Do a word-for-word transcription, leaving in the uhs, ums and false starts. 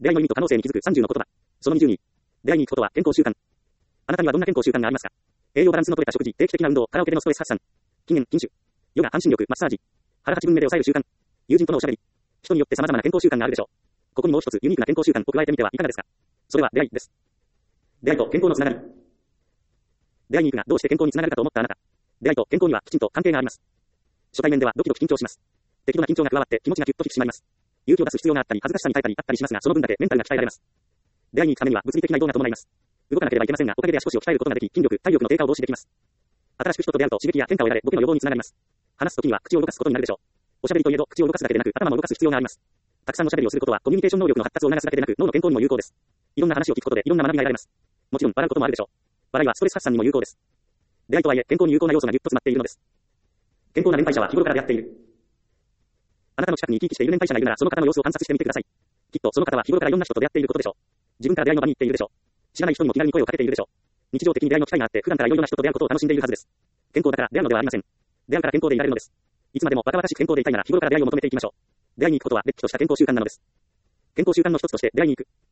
出会いの意味と可能性に気づくさんじゅうの言葉。そのにじゅうに。出会いに行くことは健康習慣。あなたにはどんな健康習慣がありますか？栄養バランスの取れた食事、定期的な運動、カラオケでのストレス発散。禁煙、禁酒。ヨガ、半身力、マッサージ。腹八分目で抑える習慣。友人とのおしゃべり。人によって様々な健康習慣があるでしょう。ここにもう一つユニークな健康習慣を加えてみてはいかがですか？それは出会いです。出会いと健康のつながり。出会いに行くがどうして健康につながるかと思ったあなた。出会いと健康にはきちんと関係があります。初対面ではドキドキ緊張します。適度な緊張が加わって気持ちがぎゅっと引き締まります。勇気を出す必要があったり恥ずかしさに耐えたりあったりしますが、その分だけメンタルが鍛えられます。出会いに行くためには物理的な移動が伴います。動かなければいけませんが、おかげで足腰を鍛えることができ、筋力、体力の低下を防止できます。新しく人と出会うと刺激や変化を得られ、ボケの予防につながります。話すときには口を動かすことになるでしょう。おしゃべりといえど口を動かすだけでなく頭も動かす必要があります。たくさんおしゃべりをすることはコミュニケーション能力の発達を促すだけでなく脳の健康にも有効です。いろんな話を聞くことでいろんな学びが得られます。もちろん笑うこともあるでしょう。笑いはストレス発散にも有効です。出会いとはいえ健康に有効な要素がぎゅっと詰まっているのです。健康な年配者は日頃から出会っている。あなたの近くに生き生きしている年配者がいるならその方の様子を観察してみてください。きっとその方は日頃からいろんな人と出会っていることでしょう。自分から出会いの場に行っているでしょう。知らない人にも気軽に声をかけているでしょう。日常的に出会いの機会があって普段からいろいろな人と出会うことを楽しんでいるはずです。健康だから出会うのではありません。出会うから健康でいられるのです。いつまでも若々しく健康でいたいなら日頃から出会いを求めていきましょう。出会いに行くことはれっきとした健康習慣なのです。健康習慣の一つとして出会いに行く。